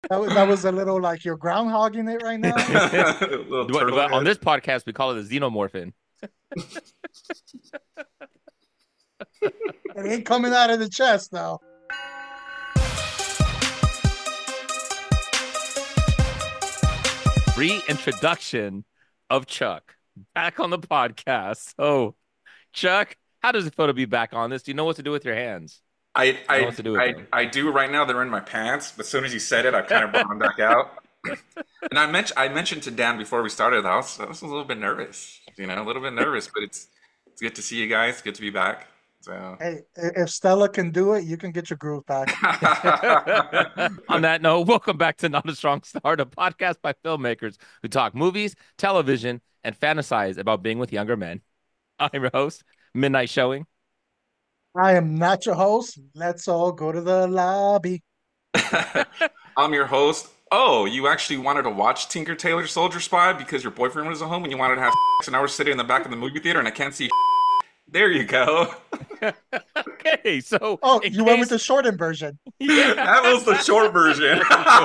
That was a little like you're groundhogging it right now. Little turtle On head. this podcast, we call it the xenomorphin. It ain't coming out of the chest though. Reintroduction of Chuck back on the podcast. So, Chuck, how does it feel to be back on this? Do you know what to do with your hands? I, You know I what to do with I them. I do right now. They're in my pants. But as soon as you said it, I kind of brought them back out. And I mentioned to Dan before we started. I was a little bit nervous. A little bit nervous. But it's good to see you guys. It's good to be back. So. Hey, if Stella can do it, you can get your groove back. On that note, welcome back to Not a Strong Start, a podcast by filmmakers who talk movies, television, and fantasize about being with younger men. I'm your host, Midnight Showing. I am not your host. Let's all go to the lobby. I'm your host. Oh, you actually wanted to watch Tinker Tailor Soldier Spy because your boyfriend was at home and you wanted to have sex, and I was sitting in the back of the movie theater and I can't see. There you go. Okay, so Oh, in you went with case, the shortened version. yeah, That was the short version.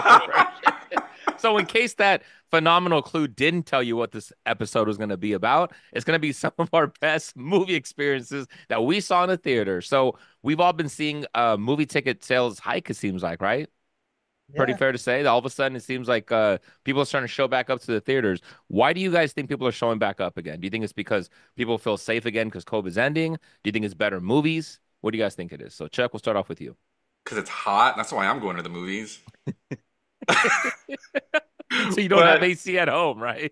so in case that phenomenal clue didn't tell you what this episode was going to be about, it's going to be some of our best movie experiences that we saw in the theater. So we've all been seeing movie ticket sales hike, it seems like, right? Pretty Yeah. fair to say that all of a sudden it seems like people are starting to show back up to the theaters. Why do you guys think people are showing back up again? Do you think it's because people feel safe again because COVID's ending? Do you think it's better movies? What do you guys think it is? So Chuck, we'll start off with you. Because it's hot. That's why I'm going to the movies. So you don't have But AC at home, right?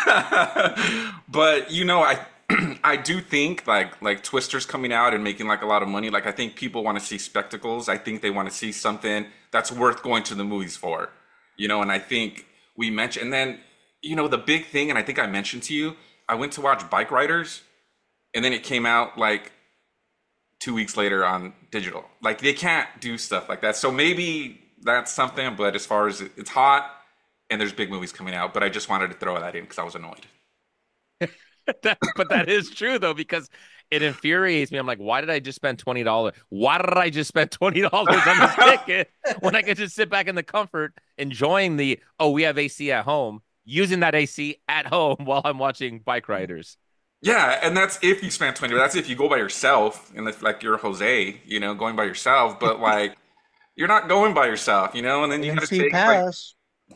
but I do think like Twister's coming out and making like a lot of money. Like I think people want to see spectacles. I think they want to see something that's worth going to the movies for. And I think we mentioned and then the big thing, and I think I mentioned to you, I went to watch Bike Riders and then it came out like 2 weeks later on digital. Like they can't do stuff like that. So maybe that's something, but as far as it's hot and there's big movies coming out, but I just wanted to throw that in because I was annoyed. But that is true though, because it infuriates me. I'm like, why did I just spend $20? Why did I just spend $20 on this ticket when I could just sit back in the comfort, enjoying we have AC at home, using that AC at home while I'm watching Bike Riders. Yeah, and that's if you spend 20. That's if you go by yourself, and if like you're Jose, going by yourself. But like you're not going by yourself, and then you got to AMC take like. pass.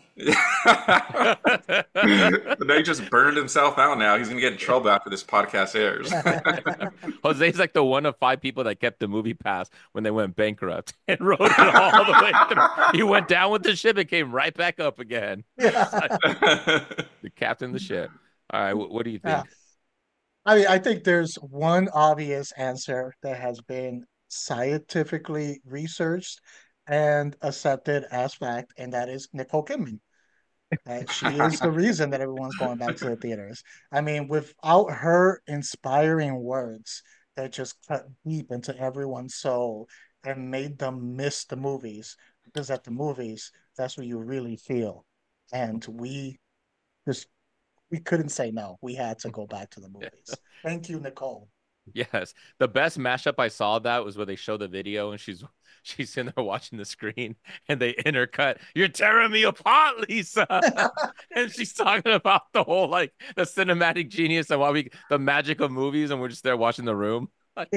But now he just burned himself out. Now he's gonna get in trouble after this podcast airs. Jose's like the one of five people that kept the movie pass when they went bankrupt and rode it all the way through. He went down with the ship and came right back up again. Yeah. The captain of the ship. All right, what do you Yeah. think? I mean, I think there's one obvious answer that has been scientifically researched and accepted as fact, and that is Nicole Kidman. She is the reason that everyone's going back to the theaters. I mean, without her inspiring words that just cut deep into everyone's soul and made them miss the movies, because at the movies, that's what you really feel. And just we couldn't say no. We had to go back to the movies. Thank you, Nicole. Yes, the best mashup I saw of that was where they show the video and she's in there watching the screen and they intercut, "You're tearing me apart, Lisa," and she's talking about the whole like the cinematic genius and the magic of movies, and we're just there watching The Room. Like,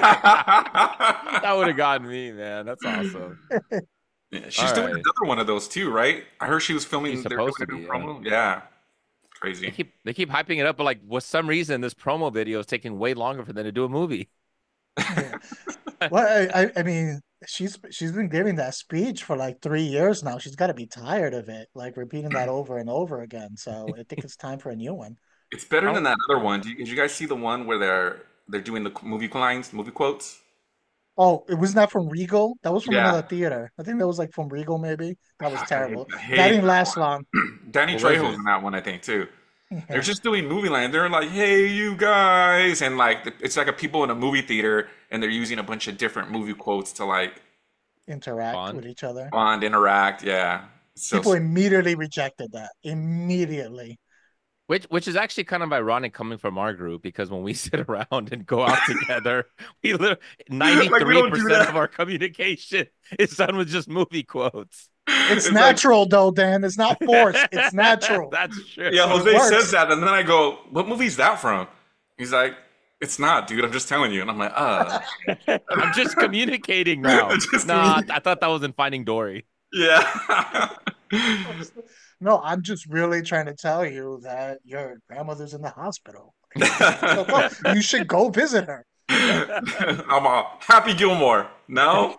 that would have gotten me, man. That's awesome. Yeah, she's All doing right, another one of those too, right? I heard she was she's filming. They're doing supposed to a new be. Yeah. promo. Yeah, They crazy. keep they keep hyping it up, but like, for some reason, this promo video is taking way longer for them to do a movie. Yeah. Well, I mean, she's been giving that speech for like 3 years now. She's got to be tired of it, like repeating that over and over again. So I think it's time for a new one. It's better than Oh, that other one. Did you guys see the one where they're doing the movie lines, movie quotes? Oh, it was not from Regal. That was from Yeah. another theater. I think that was like from Regal, maybe. That was Fuck, terrible. I That hate didn't that last long. one. Danny what was Trejo's it? in that one, I think, too. They're Yeah. just doing movie lines. They're like, "Hey, you guys," and like it's like a people in a movie theater, and they're using a bunch of different movie quotes to like Interact with Bond. each other. bond, interact. Yeah, so People immediately rejected that. Immediately. Which is actually kind of ironic coming from our group because when we sit around and go out together, we literally like we don't do 93% of that. our communication is done with just movie quotes. It's It's like, natural though, Dan. It's not forced. It's natural. That's true. yeah, It Jose says works. that, and then I go, "What movie's that from?" He's like, "It's not, dude. I'm just telling you." And I'm like, I'm just communicating now. just Nah, me. I thought that was in Finding Dory. Yeah. No, I'm just really trying to tell you that your grandmother's in the hospital. You should go visit her. I'm a Happy Gilmore. No.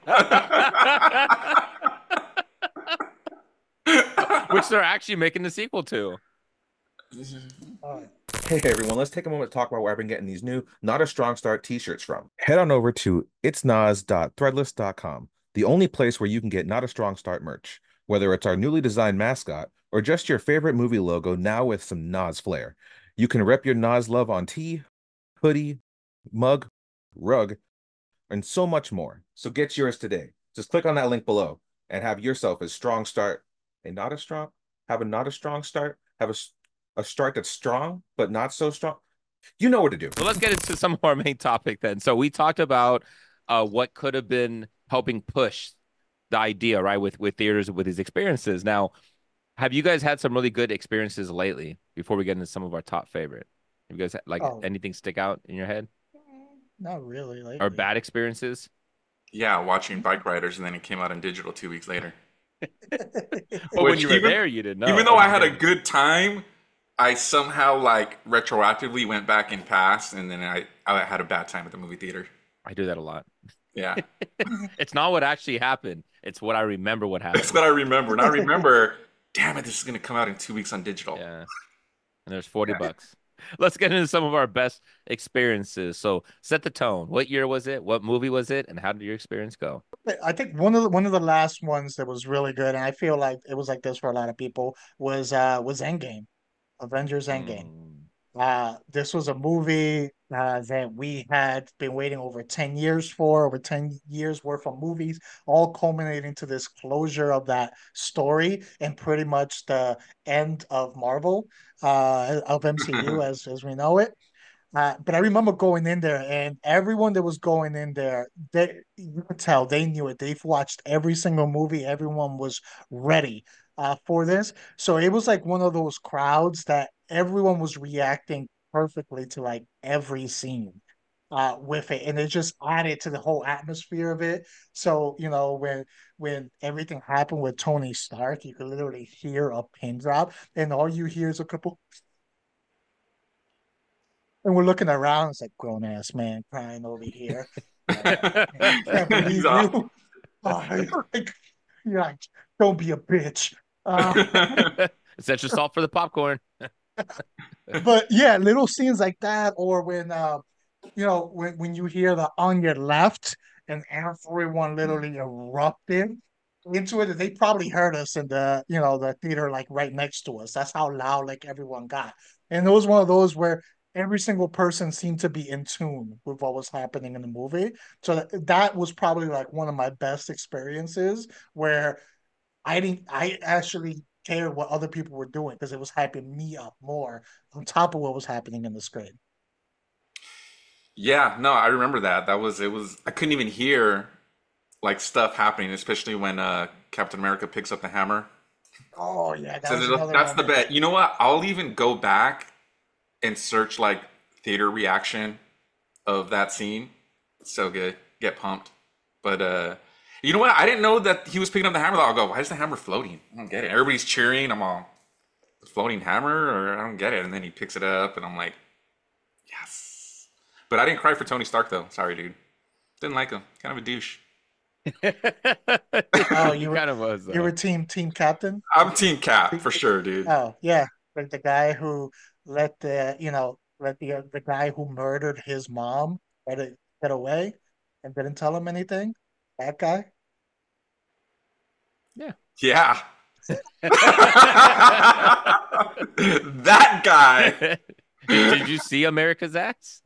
Which they're actually making the sequel to. All right. Hey everyone, let's take a moment to talk about where I've been getting these new Not a Strong Start t-shirts from. Head on over to itsnas.threadless.com, the only place where you can get Not a Strong Start merch, whether it's our newly designed mascot or just your favorite movie logo now with some Nas flair. You can rep your Nas love on tee, hoodie, mug, rug, and so much more. So get yours today. Just click on that link below and have yourself a strong start. And not a strong, have a not a strong start, have a start that's strong, but not so strong. You know what to do. So let's get into some of our main topic then. So we talked about what could have been helping push the idea, right, with theaters with these experiences. Now, have you guys had some really good experiences lately before we get into some of our top favorite? Have you guys like Oh, anything stick out in your head not really or lately. bad experiences? Yeah, watching Bike Riders, and then it came out in digital 2 weeks later. But when Which you were there, you didn't know. even though I had a good time, I somehow like retroactively went back in past, and then I had a bad time at the movie theater. I do that a lot. Yeah, It's not what actually happened. It's what I remember what that's happened. what I remember. And I remember, damn it, this is gonna come out in 2 weeks on digital. Yeah. And there's 40 Yeah. bucks. Let's get into some of our best experiences. So set the tone. What year was it? What movie was it? And how did your experience go? I think one of the last ones that was really good, and I feel like it was like this for a lot of people, was Endgame, Avengers Endgame. Mm. This was a movie that we had been waiting over 10 years for, over 10 years worth of movies, all culminating to this closure of that story and pretty much the end of Marvel, of MCU as we know it. But I remember going in there, and everyone that was going in there, you could tell they knew it. They've watched every single movie. Everyone was ready for this. So it was like one of those crowds that everyone was reacting perfectly to like every scene with it, and it just added to the whole atmosphere of it. So when everything happened with Tony Stark, you could literally hear a pin drop, and all you hear is a couple and we're looking around, it's like grown ass man crying over here. Can't He's believe off. you. Like, you're like, don't be a bitch. Uh, Essential salt for the popcorn. but yeah, little scenes like that, or when when you hear the on your left and everyone literally erupted into it, they probably heard us in the theater like right next to us. That's how loud like everyone got. And it was one of those where every single person seemed to be in tune with what was happening in the movie. So that was probably like one of my best experiences where I actually cared what other people were doing because it was hyping me up more on top of what was happening in the screen. Yeah, no, I remember that. That was it was I couldn't even hear like stuff happening, especially when Captain America picks up the hammer. Oh yeah, that So was another that's the moment. bet. You know what? I'll even go back and search like theater reaction of that scene. It's so good. Get pumped. But you know what? I didn't know that he was picking up the hammer. I'll go, why is the hammer floating? I don't get it. Everybody's cheering. I'm all floating hammer, or I don't get it. And then he picks it up, and I'm like, yes. But I didn't cry for Tony Stark though. Sorry, dude. Didn't like him. Kind of a douche. Oh, He kind of was you were though. team captain. I'm Team Cap for sure, dude. Oh yeah, like the guy who let the guy who murdered his mom let it get away and didn't tell him anything. That guy. Yeah. Yeah. That guy. Did you see America's ass?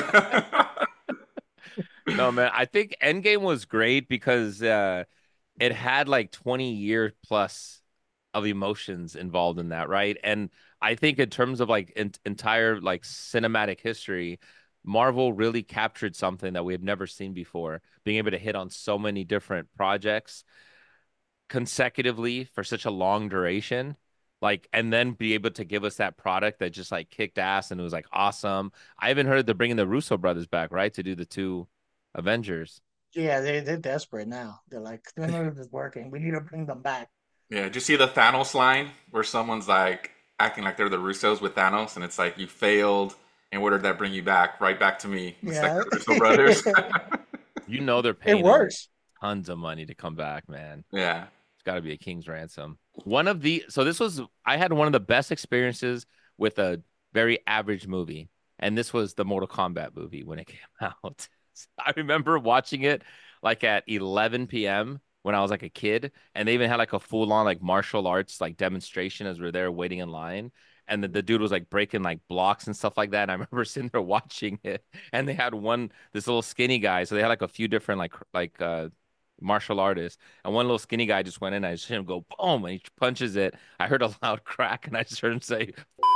No, man. I think Endgame was great because it had like 20 year plus of emotions involved in that, right? And I think in terms of like entire like cinematic history, Marvel really captured something that we have never seen before, being able to hit on so many different projects consecutively for such a long duration, like, and then be able to give us that product that just like kicked ass and it was like awesome. I haven't heard they're bringing the Russo brothers back, right, to do the two Avengers. Yeah, they're desperate now. They're like, none of this is working. We need to bring them back. Yeah, did you see the Thanos line where someone's like acting like they're the Russos with Thanos, and it's like you failed, and where did that bring you back? Right back to me. It's like Yeah, the Russo brothers. You know they're it paying them works. tons of money to come back, man. Yeah. It's got to be a king's ransom. So this was, I had one of the best experiences with a very average movie. And this was the Mortal Kombat movie when it came out. I remember watching it like at 11 p.m. when I was like a kid. And they even had like a full on like martial arts like demonstration as we are there waiting in line. And the dude was like breaking like blocks and stuff like that. And I remember sitting there watching it. And they had this little skinny guy. So they had like a few different martial artists. And one little skinny guy just went in. I just heard him go boom, and he punches it. I heard a loud crack, and I just heard him say,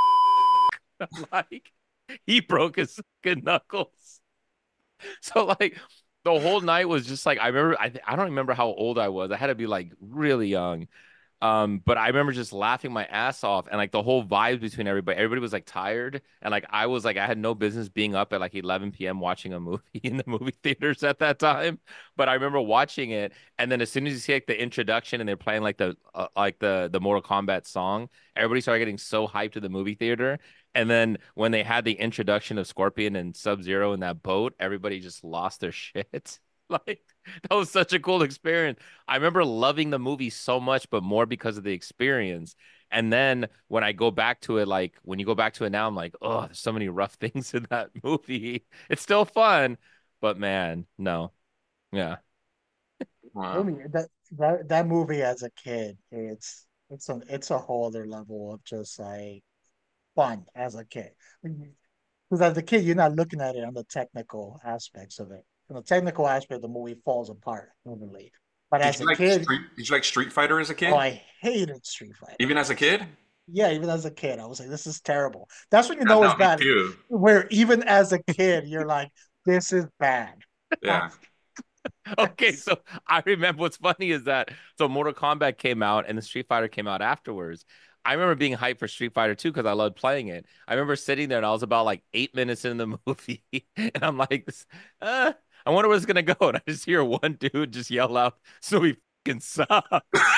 like, he broke his fucking knuckles. So like the whole night was just like I remember. I don't remember how old I was. I had to be like really young. But I remember just laughing my ass off and like the whole vibe between everybody. Everybody was like tired. And like I was like I had no business being up at like 11 p.m. watching a movie in the movie theaters at that time. But I remember watching it. And then as soon as you see like the introduction and they're playing like the Mortal Kombat song, everybody started getting so hyped to the movie theater. And then when they had the introduction of Scorpion and Sub-Zero in that boat, everybody just lost their shit. Like that was such a cool experience. I remember loving the movie so much, but more because of the experience. And then when I go back to it, like when you go back to it now, I'm like, oh, there's so many rough things in that movie. It's still fun, but man, no. Yeah. Wow. Really, that movie as a kid, it's a whole other level of just like fun as a kid. Because as a kid, you're not looking at it on the technical aspects of it. From the technical aspect, the movie falls apart normally. But as a kid, Did you like Street Fighter as a oh, kid? I hated Street Fighter. Even as a kid? Yeah, even as a kid, I was like, this is terrible. That's when you Yeah, know it's no, me bad. too. Where even as a kid, you're like, this is bad. Yeah. Okay, so I remember what's funny is that so Mortal Kombat came out and the Street Fighter came out afterwards. I remember being hyped for Street Fighter 2 because I loved playing it. I remember sitting there and I was about like 8 minutes in the movie, and I'm like, I wonder where it's gonna go. And I just hear one dude just yell out, "So he fucking sucks."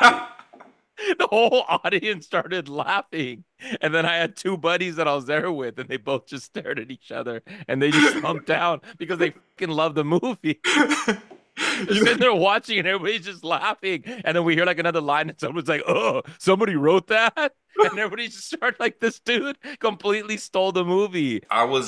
The whole audience started laughing. And then I had two buddies that I was there with, and they both just stared at each other and they just slumped down because they fucking love the movie. They're You know, sitting there watching and everybody's just laughing. And then we hear like another line, and someone's like, oh, somebody wrote that. And everybody just started like, this dude completely stole the movie.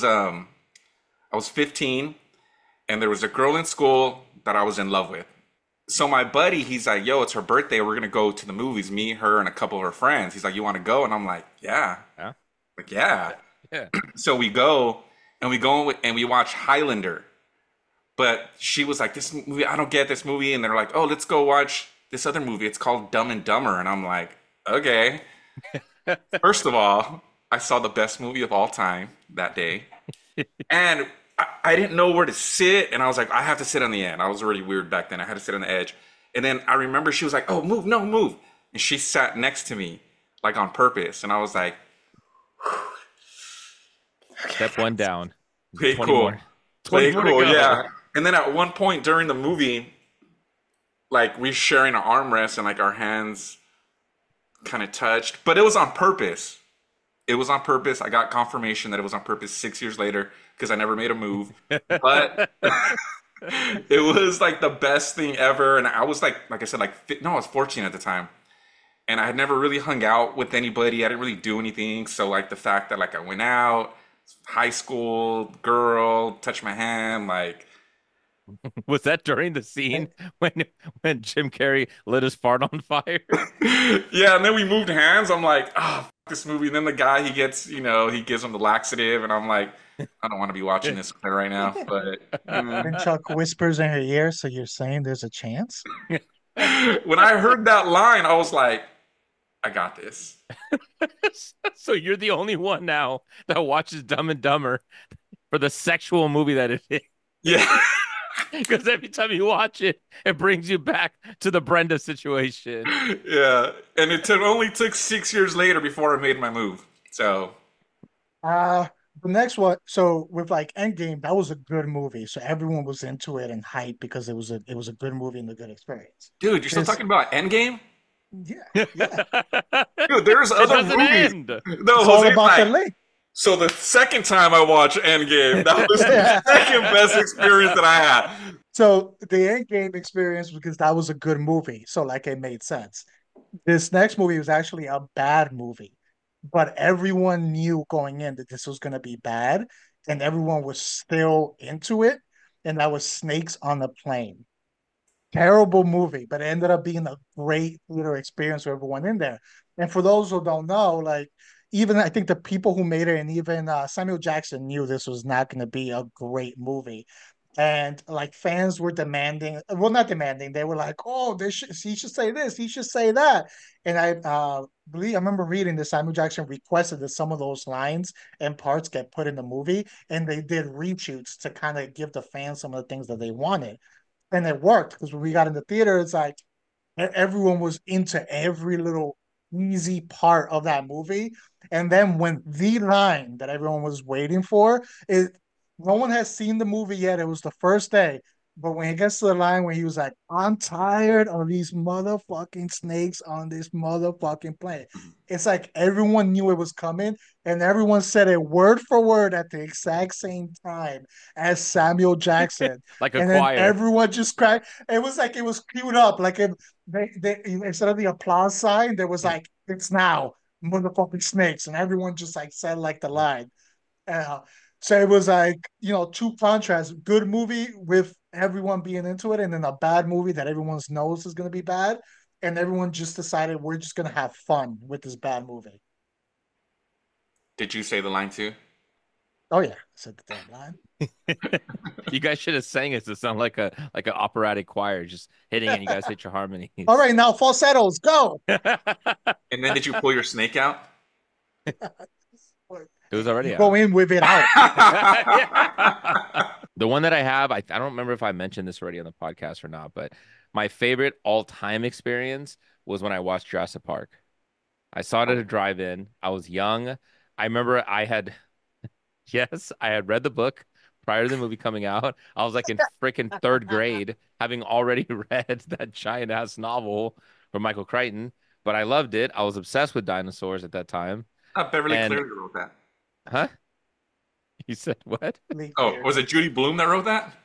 I was 15 and there was a girl in school that I was in love with. So my buddy, he's like, yo, it's her birthday. We're gonna go to the movies, me, her, and a couple of her friends. He's like, you wanna go? And I'm like, yeah. Yeah. Like, yeah. Yeah. So we go and we watch Highlander. But she was like, this movie, I don't get this movie. And they're like, oh, let's go watch this other movie. It's called Dumb and Dumber. And I'm like, okay. First of all, I saw the best movie of all time that day. And I didn't know where to sit. And I was like, I have to sit on the end. I was already weird back then. I had to sit on the edge. And then I remember she was like, oh, move, no, move. And she sat next to me, like on purpose. And I was like, Step one down. play 20 cool. more. Play 20 more to cool, go. yeah. And then at one point during the movie, like we're sharing an armrest and like our hands kind of touched, but it was on purpose. It was on purpose. I got confirmation that it was on purpose 6 years later because I never made a move. But it was like the best thing ever. And I was like I said, no, I was 14 at the time. And I had never really hung out with anybody. I didn't really do anything. So like the fact that like I went out, high school, girl, touched my hand, like Was that during the scene when Jim Carrey lit his fart on fire? yeah, and then we moved hands. I'm like, oh, f- this movie. And then the guy, he gets, he gives him the laxative, and I'm like, I don't want to be watching this with her right now. But And Chuck whispers in her ear, so you're saying there's a chance? when I heard that line, I was like, I got this. So you're the only one now that watches Dumb and Dumber for the sexual movie that it is. Yeah. Because every time you watch it, it brings you back to the Brenda situation. Yeah, and only took 6 years later before I made my move. So, Uh the next one, so with like Endgame, that was a good movie. So everyone was into it and hyped because it was a good movie and a good experience. dude, you're still This talking about Endgame? Yeah, yeah. Dude, there's It other doesn't movies. end. No, It's all Jose's about the like, link. so the second time I watched Endgame, that was the second best experience that I had. So the end game experience because that was a good movie. So like it made sense. This next movie was actually a bad movie, but everyone knew going in that this was going to be bad, and everyone was still into it. And that was Snakes on the Plane. Terrible movie, but it ended up being a great theater experience for everyone in there. And for those who don't know, like even I think the people who made it, and even Samuel Jackson knew this was not going to be a great movie. And like fans were demanding, well, not demanding, they were like, "Oh, he should say this, he should say that." And I remember reading that Samuel Jackson requested that some of those lines and parts get put in the movie, and they did reshoots to kind of give the fans some of the things that they wanted, and it worked because when we got in the theater, it's like everyone was into every little easy part of that movie. And then when the line that everyone was waiting for, it no one has seen the movie yet. It was the first day. But when he gets to the line where he was like, I'm tired of these motherfucking snakes on this motherfucking plane. It's like everyone knew it was coming and everyone said it word for word at the exact same time as Samuel Jackson. Like a And then choir. everyone just cried. It was like it was queued up. Like they instead of the applause sign, there was like, it's now, motherfucking snakes. And everyone just like said like the line. Uh, so it was like, two contrasts, good movie with everyone being into it, and then a bad movie that everyone knows is going to be bad. And everyone just decided we're just going to have fun with this bad movie. Did you say the line too? Oh, yeah. I said the damn line. You guys should have sang it to sound like an operatic choir, just hitting and you guys hit your harmonies. All right, now falsettos, go. And then did you pull your snake out? It was already You go out. in with it out. The one that I have, I don't remember if I mentioned this already on the podcast or not, but my favorite all-time experience was when I watched Jurassic Park. I saw it at a drive-in. I was young. I remember yes, I had read the book prior to the movie coming out. I was like in freaking third grade, having already read that giant ass novel from Michael Crichton, but I loved it. I was obsessed with dinosaurs at that time. Beverly And, Cleary wrote that. huh? You said what? Oh, was it Judy Blume that wrote that?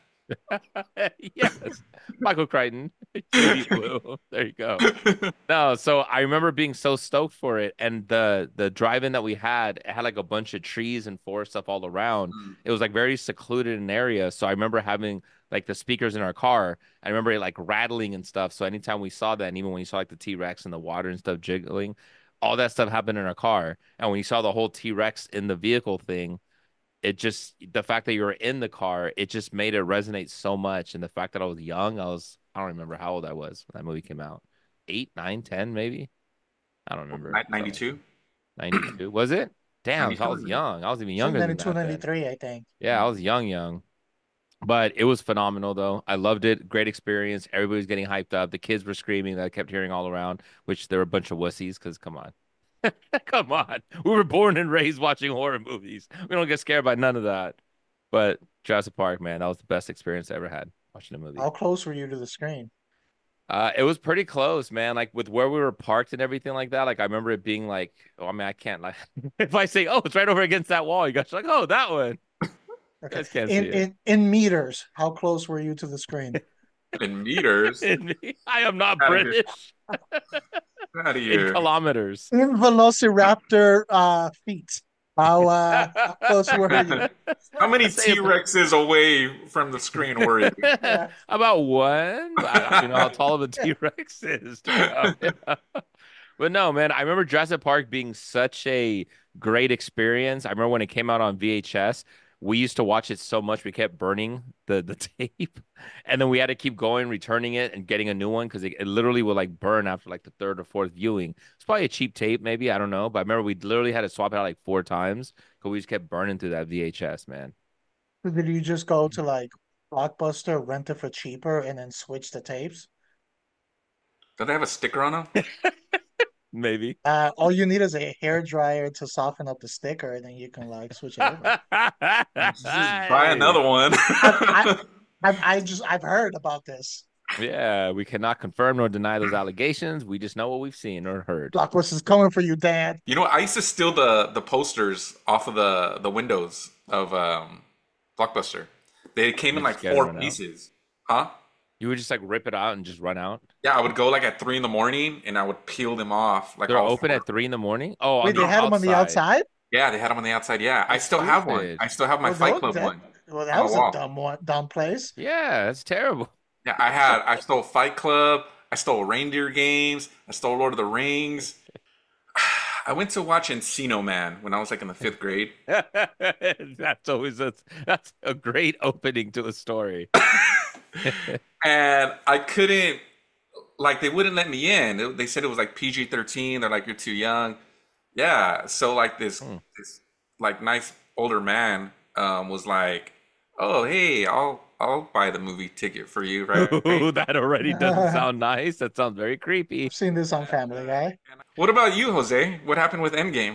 Yes, Michael Crichton, Judy Blue. There you go. No, so I remember being so stoked for it, and the drive-in that we had, it had like a bunch of trees and forest stuff all around. Mm. It was like very secluded in an area, so I remember having like the speakers in our car. I remember it like rattling and stuff. So anytime we saw that, and even when you saw like the T-Rex and the water and stuff jiggling, all that stuff happened in our car. And when you saw the whole T-Rex in the vehicle thing, it just the fact that you were in the car, it just made it resonate so much. And the fact that I was young, I don't remember how old I was when that movie came out. 8, 9, 10, maybe. I don't remember. 92? 92. Was it? Damn, so I 92, was right? young. I was even It's like younger than 92, that then. 93, I think. Yeah, I was young, young. But it was phenomenal though. I loved it. Great experience. Everybody was getting hyped up. The kids were screaming that I kept hearing all around, which they were a bunch of wussies, because come on. Come on. We were born and raised watching horror movies. We don't get scared by none of that. But Jurassic Park, man, that was the best experience I ever had watching a movie. How close were you to the screen? It was pretty close, man. Like with where we were parked and everything like that. Like I remember it being like, oh, I mean, I can't like if I say, oh, it's right over against that wall, you guys are like, oh, that one. You Okay. guys can't In see it. in in meters, how close were you to the screen? In meters? I am not Out of here. British. Out of In here. kilometers. In Velociraptor feet. How close were you? How many Say T-Rexes away from the screen were you? Yeah. about one. I don't even know how tall of a T-Rex is. To be honest. But no, man, I remember Jurassic Park being such a great experience. I remember when it came out on VHS, we used to watch it so much we kept burning the tape. And then we had to keep going, returning it and getting a new one because it literally would like burn after like the third or fourth viewing. It's probably a cheap tape, maybe. I don't know. But I remember we literally had to swap it out like 4 times because we just kept burning through that VHS, man. So did you just go to like Blockbuster, rent it for cheaper, and then switch the tapes. Do they have a sticker on them? Maybe. All you need is a hair dryer to soften up the sticker, and then you can like switch it over. Just buy another one. I've I, I've heard about this. Yeah, we cannot confirm nor deny those allegations. We just know what we've seen or heard. Blockbuster's coming for you, Dad. You know, I used to steal the posters off of the windows of Blockbuster. They came in You like just get four run out. pieces. Huh? You would just like rip it out and just run out. Yeah, I would go like at 3 in the morning and I would peel them off like They're all open four. at 3 in the morning. Oh, on Wait, they the had them on the outside. outside? Yeah, they had them on the outside. Yeah, I That's still have one. stupid. I still have my Well, Fight Club one that on the was a wall. dumb one, dumb place. Yeah, that's terrible. Yeah, I stole Fight Club. I stole Reindeer Games. I stole Lord of the Rings. I went to watch Encino Man when I was like in the fifth grade. That's a great opening to a story. And I couldn't, like, they wouldn't let me in. They said it was like PG-13. They're like, you're too young. Yeah. So like this like nice older man was like, oh, hey, I'll buy the movie ticket for you, right? Ooh, that already doesn't I've sound nice. That sounds very creepy. seen this on Family Guy. What about you, Jose? What happened with Endgame?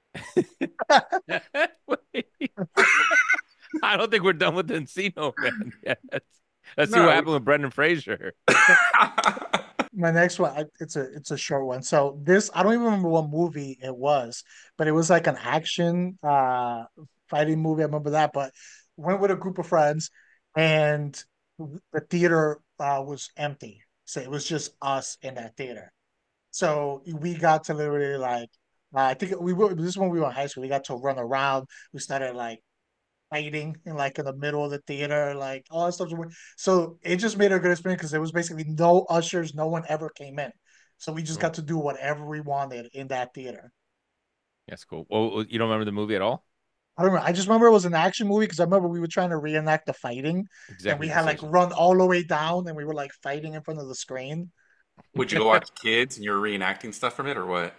Wait. I don't think we're done with Encino Man yet. Let's see what No. happened with Brendan Fraser. My next one, it's a short one. So this, I don't even remember what movie it was, but it was like an action fighting movie. I remember that, but went with a group of friends, and the theater was empty, so it was just us in that theater. So we got to literally like, I think we were this is when we were in high school. We got to run around. We started like fighting in the middle of the theater, like all that stuff. So it just made a good experience because there was basically no ushers, no one ever came in. So we just Cool. got to do whatever we wanted in that theater. That's cool. Oh, you don't remember the movie at all? I don't remember. I just remember it was an action movie because I remember we were trying to reenact the fighting, and we Executive had like decision. run all the way down, and we were like fighting in front of the screen. Would you go watch Kids and you're reenacting stuff from it or what?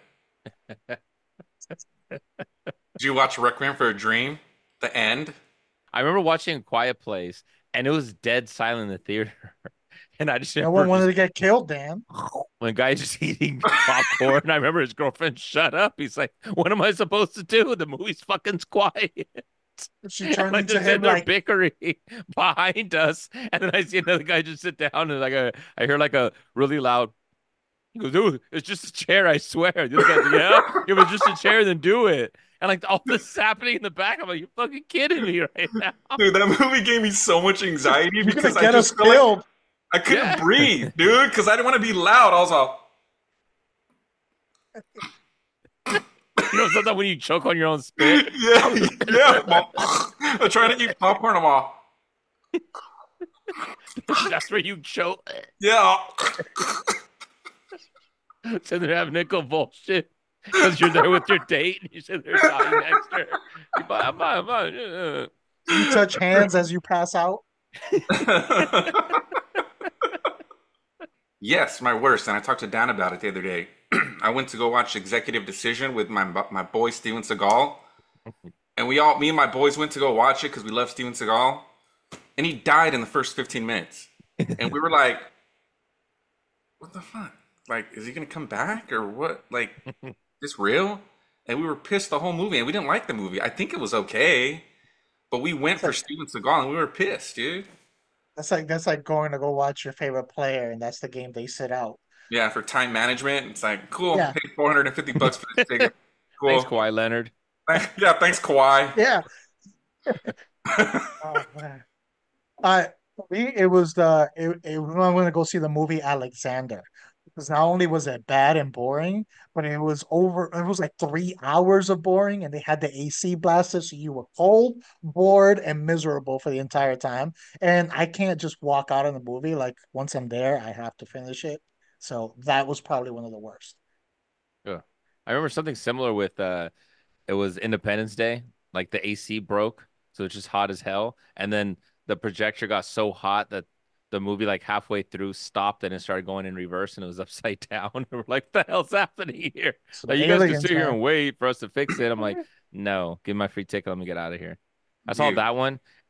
Did you watch Requiem for a Dream? The end? I remember watching A Quiet Place, and it was dead silent in the theater. And I just No one remember wanted just to get killed, Dan. when guy just eating popcorn. I remember his girlfriend shut up. He's like, "What am I supposed to do? The movie's fucking quiet." She And turned I into just him sit there like, bickering behind us, and then I see another guy just sit down, and I hear like a really loud. He goes, "Dude, it's just a chair, I swear." The other guy's like, "Yeah, if it's just a chair, then do it." And like all this is happening in the back, I'm like, "You're fucking kidding me right now." Dude, that movie gave me so much anxiety you're gonna because I get us just felt like killed. I couldn't Yeah. breathe, dude, because I didn't want to be loud. I was all, You know, sometimes when you choke on your own spit, yeah, yeah. I'm trying to eat popcorn. I'm all, that's where you choke. yeah. Sitting there having a convulsion because you're there with your date and you sit there dying next to her. You're fine. You touch hands as you pass out. Yes, my worst. And I talked to Dan about it the other day. I went to go watch Executive Decision with my boy Steven Seagal, and me and my boys went to go watch it because we love Steven Seagal, and he died in the first 15 minutes, and we were like, "What the fuck? Like, is he gonna come back or what? Like, is this real?" And we were pissed the whole movie, and we didn't like the movie. I think it was okay, but we went It's for like Steven Seagal, and we were pissed, dude. that's like going to go watch your favorite player, and that's the game they sit out. Yeah, for time management, it's like cool. Yeah, Pay $450 for this ticket. Thanks, Cool. Kawhi Leonard. Yeah, thanks, Kawhi. yeah. Oh man. For me, it was I'm going to go see the movie Alexander because not only was it bad and boring, but it was over. It was like 3 hours of boring, and they had the AC blasted, so you were cold, bored, and miserable for the entire time. And I can't just walk out of the movie. Like once I'm there, I have to finish it. So that was probably one of the worst. Yeah. I remember something similar with it was Independence Day. Like the AC broke, so it's just hot as hell. And then the projector got so hot that the movie like halfway through stopped and it started going in reverse and it was upside down. And we're like, "The hell's happening here?" Some Like you guys can aliens, sit here man. and wait for us to fix it. I'm like, "No, give me my free ticket. Let me get out of here." I saw Dude, that one.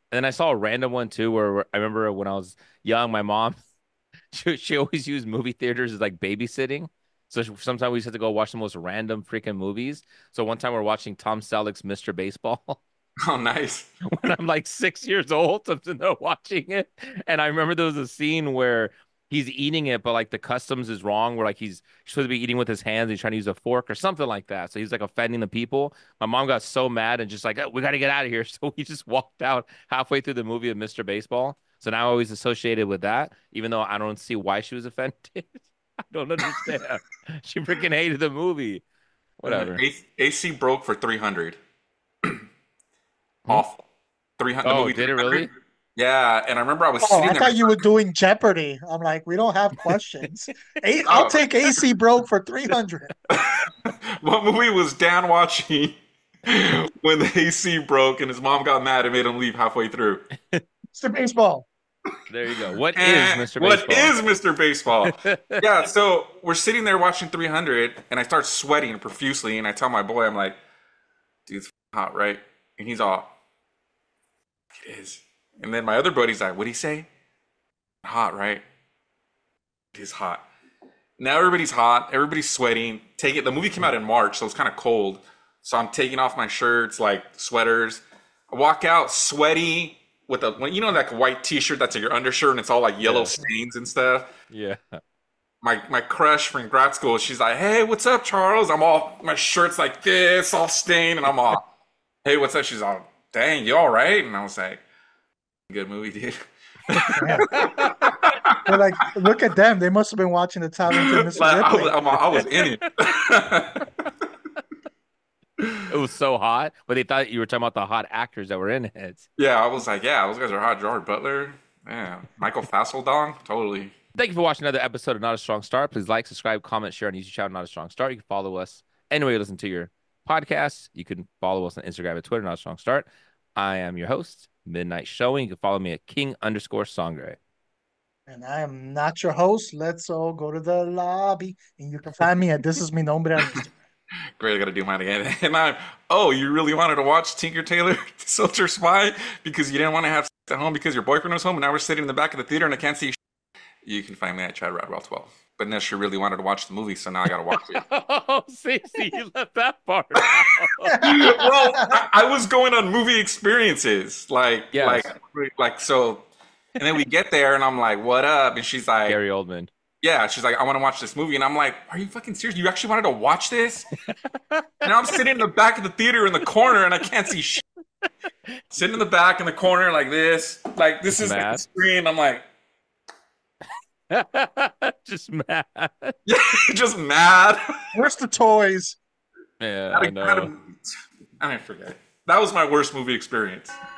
And then I saw a random one too, where I remember when I was young, my mom she always used movie theaters as like babysitting. So sometimes we used to have to go watch the most random freaking movies. So one time we're watching Tom Selleck's Mr. Baseball. Oh, nice. When I'm like 6 years old, I'm sitting there watching it. And I remember there was a scene where he's eating it, but like the customs is wrong, where like he's supposed to be eating with his hands. He's trying to use a fork or something like that. So he's like offending the people. My mom got so mad and just like, "Oh, we got to get out of here." So we just walked out halfway through the movie of Mr. Baseball. So now I always associated with that, even though I don't see why she was offended. I don't understand. She freaking hated the movie. Whatever. AC broke for 300. Hmm? Awful. 300. The Oh, movie did it 300. really? Yeah, and I remember I was Oh, sitting I there. thought you were doing Jeopardy. I'm like, we don't have questions. I'll Oh, take AC broke for 300. what movie was Dan watching when the AC broke and his mom got mad and made him leave halfway through? Mr. Baseball. There you go. What is Mr. What Baseball? is Mr. Baseball? Yeah, so we're sitting there watching 300, and I start sweating profusely, and I tell my boy, I'm like, dude, it's hot, right? And he's all, it is. And then my other buddy's like, what'd he say? Hot, right? It is hot. Now everybody's hot, everybody's sweating. The movie came out in March, so it's kind of cold. So I'm taking off my shirts, like sweaters. I walk out sweaty with like a white t-shirt that's your undershirt and it's all like yellow Yeah. stains and stuff. Yeah. My crush from grad school, she's like, hey, what's up, Charles? My shirt's like this, all stained, and I'm all, hey, what's up? She's all, dang, you all right? And I was like, good movie, dude. Yeah. They're like, look at them. They must have been watching the talented Mr. Like, Ripley. I was in it. It was so hot, but they thought you were talking about the hot actors that were in it. Yeah, I was like, yeah, those guys are hot. Gerard Butler, yeah, Michael Fasseldong, totally. Thank you for watching another episode of Not a Strong Start. Please like, subscribe, comment, share on YouTube channel Not a Strong Start. You can follow us anywhere you listen to your podcasts. You can follow us on Instagram and Twitter, Not a Strong Start. I am your host, Midnight Showing. You can follow me at King_Sangre. And I am not your host. Let's all go to the lobby. And you can find me at This Is Mi Nombre on Instagram. Great, I gotta do mine again. And you really wanted to watch Tinker Tailor Soldier Spy because you didn't want to have sex at home because your boyfriend was home and now we're sitting in the back of the theater and I can't see. You can find me at Chad Radwell 12. But unless you really wanted to watch the movie, so now I gotta watch it. Oh, see, you left that part out. Well, I was going on movie experiences, Yes. so. And then we get there and I'm like, what up? And she's like, Gary Oldman. yeah, she's like, I want to watch this movie. And I'm like, are you fucking serious? You actually wanted to watch this? And I'm sitting in the back of the theater in the corner and I can't see shit. Sitting in the back in the corner like this. Like, this is like the Mad. screen. I'm like, Just mad. just mad. Where's the toys? Yeah, I know. I didn't forget it. That was my worst movie experience.